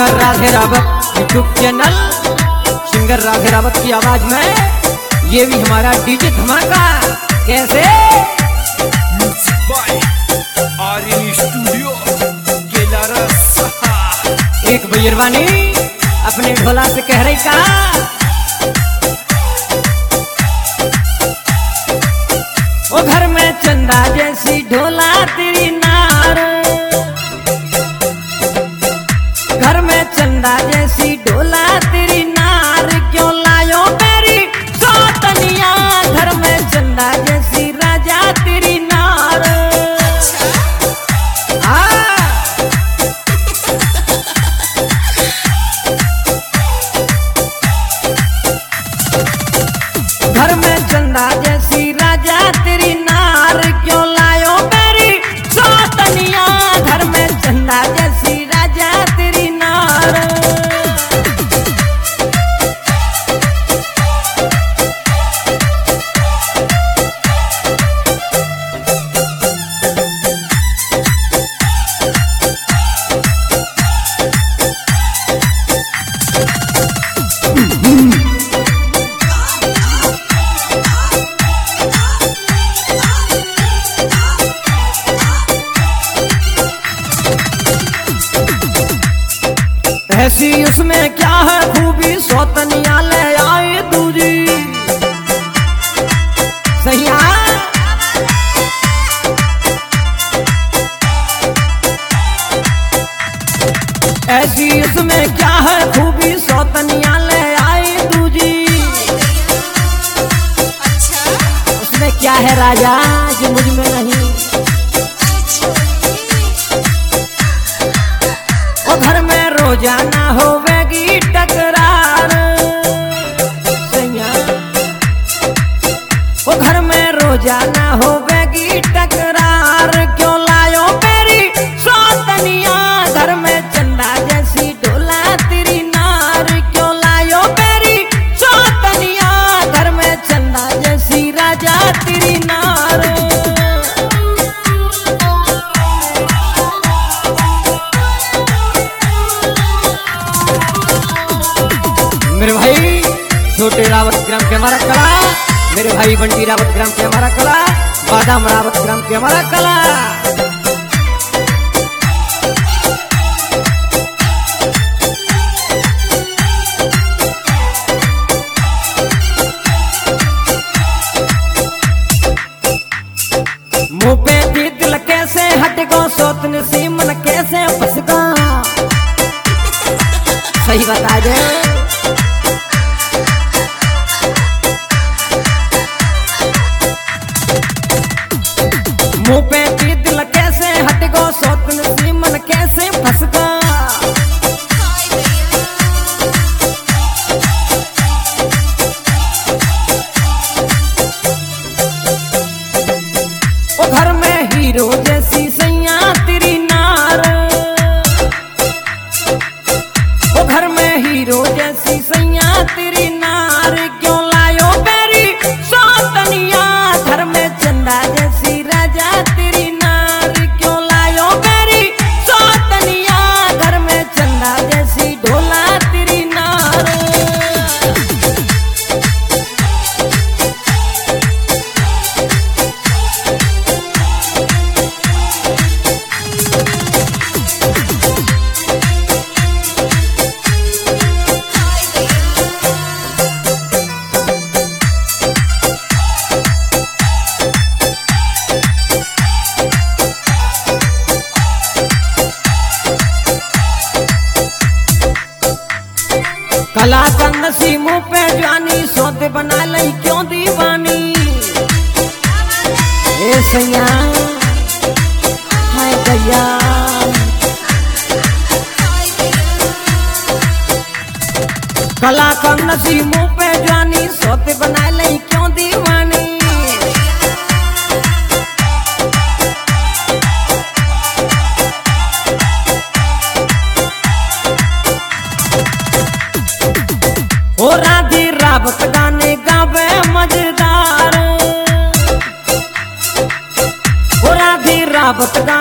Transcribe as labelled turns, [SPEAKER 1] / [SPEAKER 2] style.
[SPEAKER 1] Singer Radhe Rawat YouTube channel, singer Radhe Rawat की आवाज में ये भी हमारा डीजे धमाका। कैसे
[SPEAKER 2] स्टूडियो
[SPEAKER 1] एक बजरवानी अपने ढोला से कह रही का, ओ घर में चंदा जैसी ढोला तेरी नार, घर में चंदा जैसी ढोला तेरी नार, क्यों लायो मेरी सौतनिया, घर में चंदा जैसी राजा तेरी नार। घर में चंदा जैसी राजा तेरी नार, क्यों लायो मेरी सौतनिया, घर में चंदा जैसी राजा तेरी नार। ऐसी उसमें क्या है खूबी, सौतनिया ले आए दूजी सैया। ऐसी उसमें क्या है खूबी, सौतनिया ले आए दूजी। उसमें क्या है राजा जो मुझ में नहीं, ओ घर में रोजाना होवेगी टकरार सैया, ओ घर में रोजाना होवेगी टकरार, क्यों लायो मेरी सौतनिया, घर में चंदा जैसी ढोला तेरी नार, क्यों लायो मेरी सौतनिया, घर में चंदा जैसी राजा तेरी नार। मेरे भाई छोटे रावत ग्राम के हमारा कला, मेरे भाई बंटी रावत ग्राम के हमारा कला, बादाम रावत ग्राम के हमारा कला। मुंह पे भी दिल कैसे हट गो, सोतन सी मन कैसे फंस गो, सही बता दे। मुंह पे भी दिल कैसे हट गो, सोतन सी मन कैसे फंस गो। ओ घर में हीरो जैसी सैया तेरी नार, ओ घर में हीरो जैसी सैया तेरी नार, क्यों लायो मेरी सौतनिया, घर में चंदा जैसी राजा तेरी नार, क्यों लायो मेरी सौतनिया, घर में चंदा जैसी ढोला तेरी नार। कला कंदसी मुंह पे जानी, सौदे बना लई क्यों दीवानी, ए सैया हाय गया। कला कंदसी मुंह पे जानी, सौदे बना लई क्यों दीवानी। ओ राधी रावत गाने गावे मजेदार, ओ राधी रावत